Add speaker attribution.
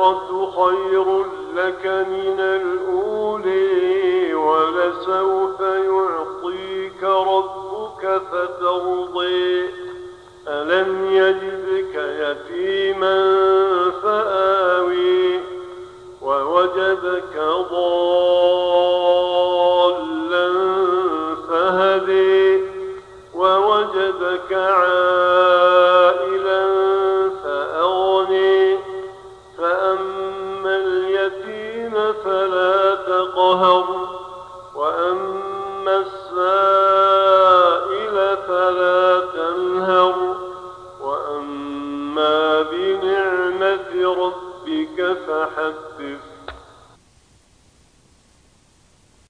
Speaker 1: الآخرة خير لك من الأولى ولسوف يعطيك ربك فترضي ألم يجدك يتيما فآوي ووجدك ضالا فهدي ووجدك عائلا فأغني فأما اليتيم فلا تقهر وأما السائل فلا تنهر وأما بنعمة ربك فحدث